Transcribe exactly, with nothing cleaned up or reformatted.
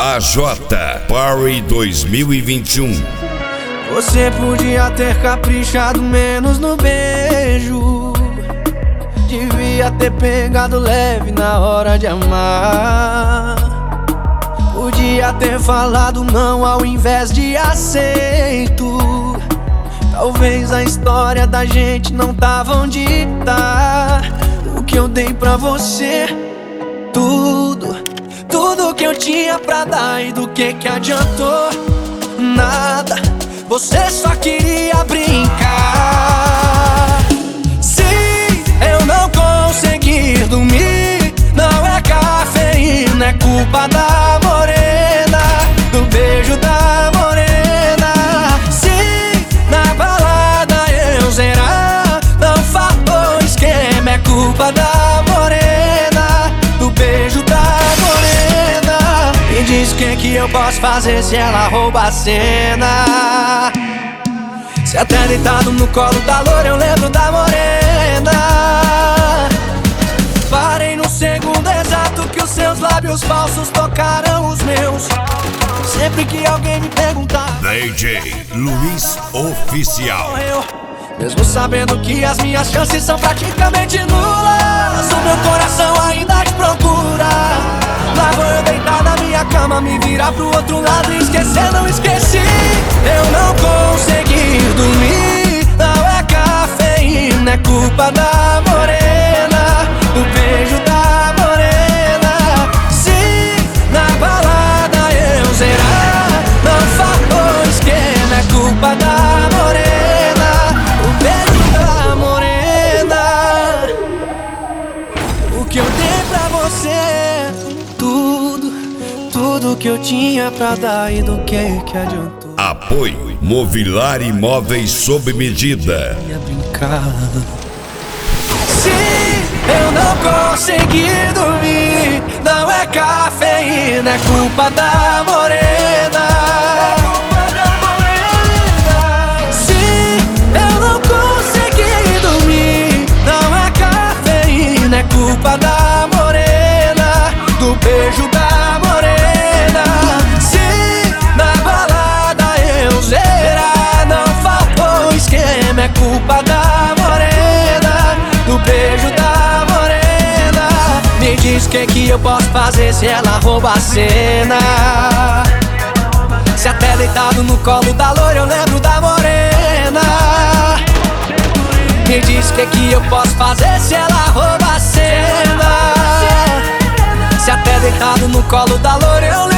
A J Party dois mil e vinte e um. Você podia ter caprichado menos no beijo, devia ter pegado leve na hora de amar. Podia ter falado não ao invés de aceito. Talvez a história da gente não tava onde tá. O que eu dei pra você, tudo, tudo que eu tinha pra dar, e do que que adiantou? Nada, você só queria brincar. Sim, eu não consegui dormir, não é cafeína, é culpa da morena, do beijo da morena. Sim, na balada eu zerar, não faltou esquema, é culpa da morena, do beijo da morena. Me diz o que que eu posso fazer se ela rouba a cena. Se até deitado no colo da loura eu lembro da morena. Parei no segundo exato que os seus lábios falsos tocaram os meus. Sempre que alguém me perguntar, D J Luiz Oficial. eu, mesmo sabendo que as minhas chances são praticamente nulas, o meu coração ainda te procura. Lá vou eu deitar na minha cama, me virar pro outro lado e esquecer, não esqueci. Eu não consegui dormir, não é cafeína, é culpa da morena, do beijo da morena. Sim, na balada eu zerar, não faltou esquema, é culpa da morena, o beijo da morena. O que eu dei pra você, tudo, tudo que eu tinha pra dar, e do que que adiantou? Apoio Movilar Imóveis sob medida. Ia brincar. Sim, eu não consegui dormir, não é cafeína, é culpa da morena. Sim, eu não consegui dormir, não é cafeína, é culpa da morena, do beijo da morena. Sim, na balada eu zerar, não faltou esquema, é culpa da morena, do beijo da morena. Me diz o que que eu posso fazer se ela rouba a cena. Se até deitado no colo da loura eu lembro da morena. Me diz o que que eu posso fazer se ela rouba a cena. Se até deitado no colo da loura eu